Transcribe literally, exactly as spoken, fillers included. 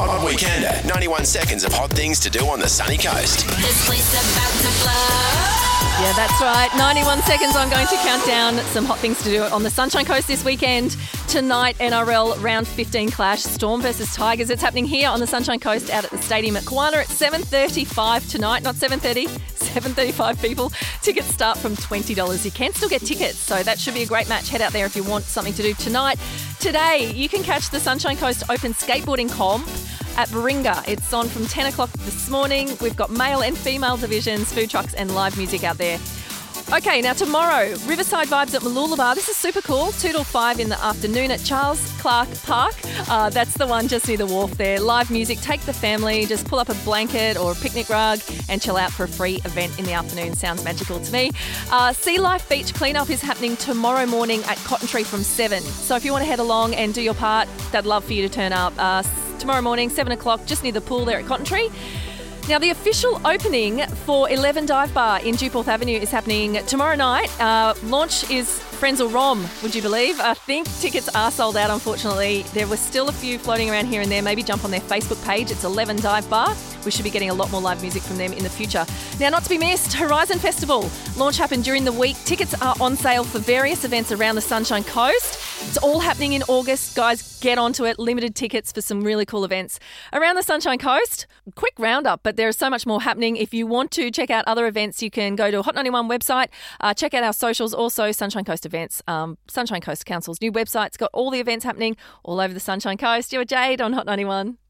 Hot Weekender. ninety-one seconds of hot things to do on the sunny coast. This place about to blow. Yeah, that's right. ninety-one seconds. I'm going to count down some hot things to do on the Sunshine Coast this weekend. Tonight, N R L Round fifteen clash, Storm versus Tigers. It's happening here on the Sunshine Coast out at the stadium at Kawana at seven thirty-five tonight. Not seven thirty, seven thirty-five people. Tickets start from twenty dollars. You can still get tickets, so that should be a great match. Head out there if you want something to do tonight. Today, you can catch the Sunshine Coast Open Skateboarding Comp at Baringa. It's on from ten o'clock this morning. We've got male and female divisions, food trucks and live music out there. Okay, now tomorrow, Riverside Vibes at Mooloolaba. This is super cool. two till five in the afternoon at Charles Clark Park. Uh, that's the one just near the wharf there. Live music. Take the family. Just pull up a blanket or a picnic rug and chill out for a free event in the afternoon. Sounds magical to me. Uh, Sea Life Beach Cleanup is happening tomorrow morning at Cotton Tree from seven. So if you want to head along and do your part, they'd love for you to turn up. Uh, tomorrow morning, seven o'clock, just near the pool there at Cotton Tree. Now, the official opening for eleven Dive Bar in Dewporth Avenue is happening tomorrow night. Uh, launch is Frenzal Rom, would you believe? I think tickets are sold out, unfortunately. There were still a few floating around here and there. Maybe jump on their Facebook page. It's eleven Dive Bar. We should be getting a lot more live music from them in the future. Now, not to be missed, Horizon Festival. Launch happened during the week. Tickets are on sale for various events around the Sunshine Coast. It's all happening in August. Guys, get onto it. Limited tickets for some really cool events around the Sunshine Coast. Quick roundup, but there's so much more happening. If you want to check out other events, you can go to Hot ninety-one website. Uh, check out our socials, also Sunshine Coast events. Um, Sunshine Coast Council's new website's got all the events happening all over the Sunshine Coast. You're Jade on Hot ninety-one.